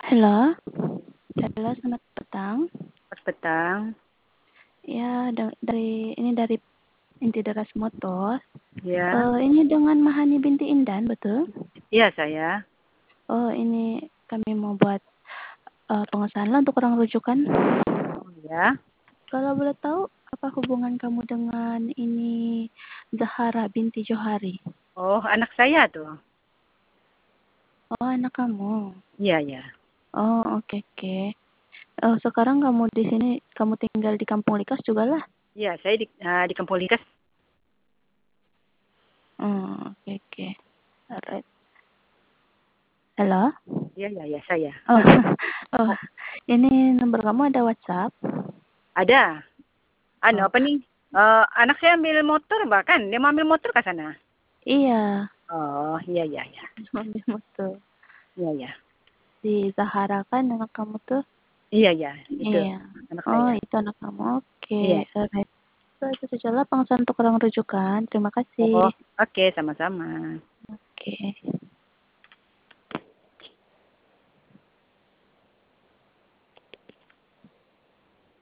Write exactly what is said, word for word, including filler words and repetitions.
Halo. Halo, selamat petang. Selamat petang. Ya, da dari ini dari Inti Deras Motor. Ya. Eee, ini dengan Mahani binti Indan, betul? Iya, saya. Oh, ini kami mau buat, eee, pengesahan lah untuk orang rujukan. Oh, ya. Kalau boleh tahu, apa hubungan kamu dengan ini Zahara binti Johari? Oh, anak saya tuh. Oh, anak kamu. Iya, iya. Oh, oke oke. Oh, sekarang kamu di sini, kamu tinggal di Kampung Likas jugalah? Iya, saya di eee, di Kampung Likas. Oh, oke oke. Alright. Halo? Iya iya iya, saya. Oh oh, Oh. ini nomor kamu ada WhatsApp? Ada. Anu, Oh. apa nih, eee, anak saya ambil motor bahkan, dia mau ambil motor ke sana. Iya. Oh, iya iya iya. Mau ambil motor. Iya iya. Si Zahara kan anak kamu tuh? Iya iya, itu Iya. anak Oh, saya. itu anak kamu, oke. Iya. Alright. So, itu sajalah pengesahan untuk orang rujukan. Terima Oh, kasih. oke, sama-sama. Oke.